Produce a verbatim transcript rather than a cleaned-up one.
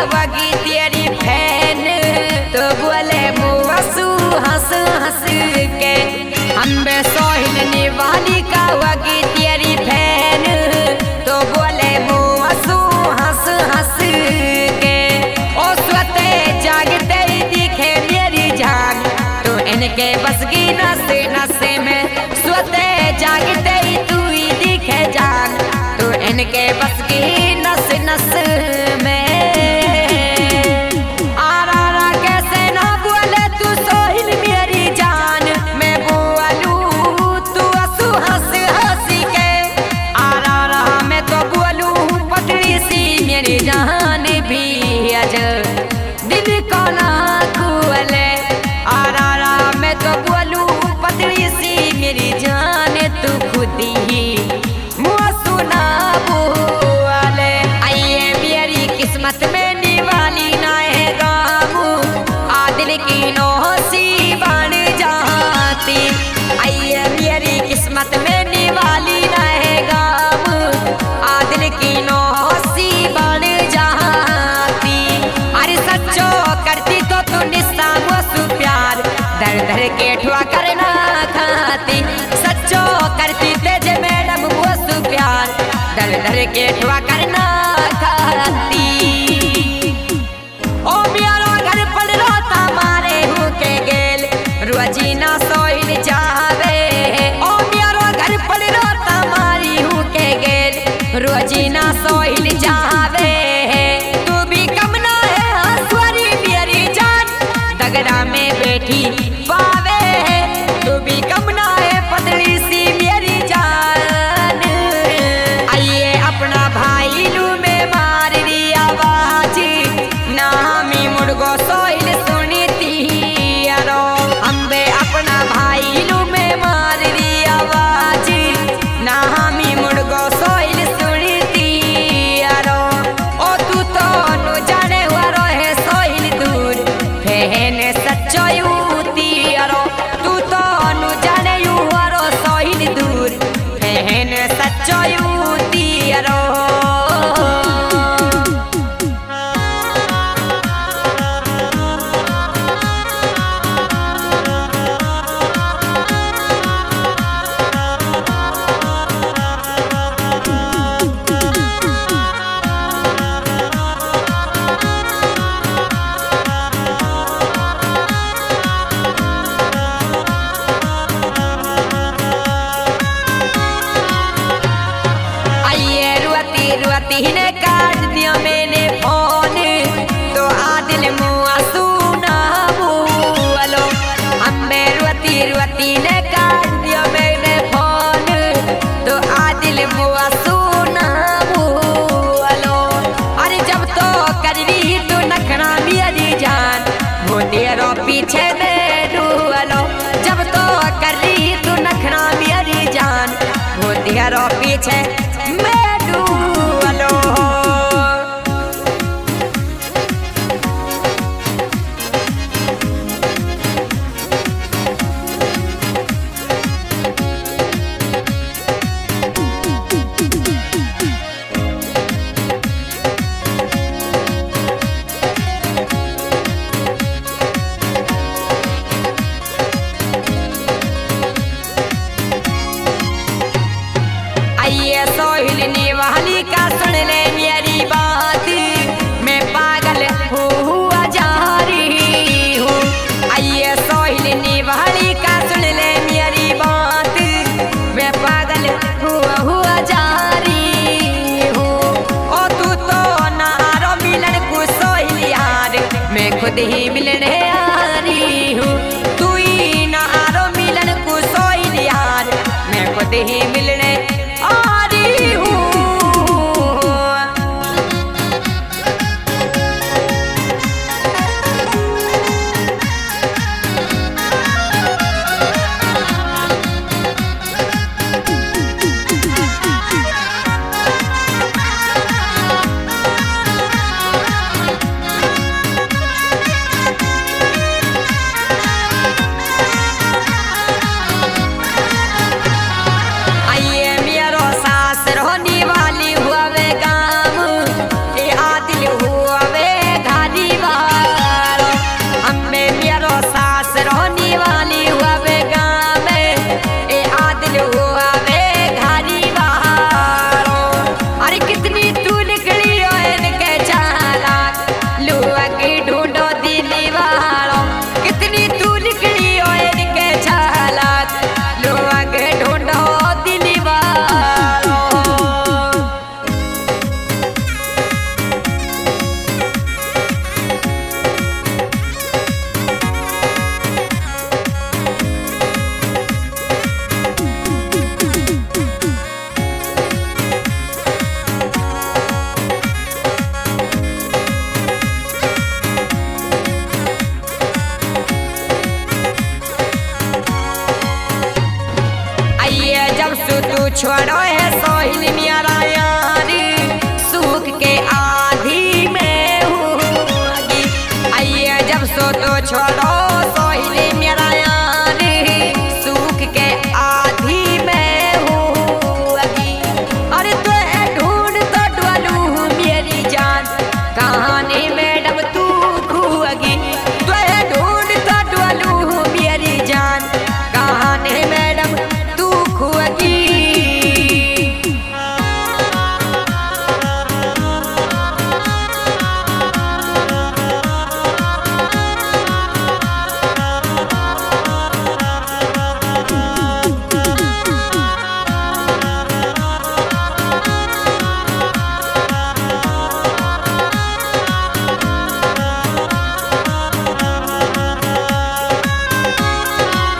वगी तेरी फैन तो बोले मुआसू हंस हंस के हम बे सोहिल निवाली का वगी तेरी फैन तो बोले मुआसू हंस हंस के ओ स्वते जागते ही दिखे मेरी जान तो इनके बस की नसे नसे में स्वते जागते ही तू ही दिखे जान तो इनके बस की नस नस में आरा कैसे ना बोले तू सोहिल मेरी जान मैं बोलू तू हंसू हंस हंसी के आरा मैं तो बोलू पतली सी मेरी जान भी अज दिल को ना खोले आरा मैं तो बोलू पतली सी मेरी जान तू खुद ही मुँह सुना बोले आइए मेरी किस्मत में निवाली ना है गामू आदिल की नौसी बन जाती आइए मेरी किस्मत में निवाली ना है गामू आदिल की नौसी बन जाती अरे सच्चो करती तो तू निस्ता मुझसे प्यार दर दर के ठुआ करना खाती सच्चो करती तेज मैडम मुझसे प्यार दर दर के ठुआ करना खाती ओ मेरा घर पर रोता मारे हूँ के गेल रोजीना सोहिल जावे ओ मेरा घर पर रोता मारी हूँ के गेल रोजीना सोहिल जावे तू भी कम ना है हंसवारी मेरी जान दगरा में बैठी पावे तू भी कम ना है पतली सी मेरी जान आइए अपना भाई लू में मार दी आवाज नामी मुर्गो सोहिल सुनती यारो अम्बे अपना भाई लू में मार दी आवाज नामी मुर्गो सोहिल सुनती यारो ओ तू तो नु जाने हुआ रहे सोहिल दूर फहन सच्चो यूती यारो तू तो नु जाने हुआ रो सोहिल दूर फहन सच्चो यूती यारो आइए रुआती रुआती ने काट दिया मैंने फोन तो आदिल मुआ सुना बोलो हमें रुआती रुआती ने काट दिया मैंने फोन तो आदिल मुआ सुना बोलो अरे जब तो कर रही तू नखना मेरी जान वो तेरो पीछे में डूलो जब तो कर रही तू नखना मेरी जान वो तेरो पीछे मैं डूलो आइए सोहिल निवाली का सुन ले मेरी बात मैं पागल हुआ जा रही हूँ आइए सोहिल निवाली का सुन ले मेरी बात मैं पागल हुआ हुआ जा रही हूँ ओ तू तो नारो मिलन को सोहिल यार मैं खुद ही मिलने आ रही हूँ तू ही नारो मिलन को सोहिल यार मैं खुद ही मिलने आ रही हूँ आंधी में होगी। आइए जब सो तो छोड़ो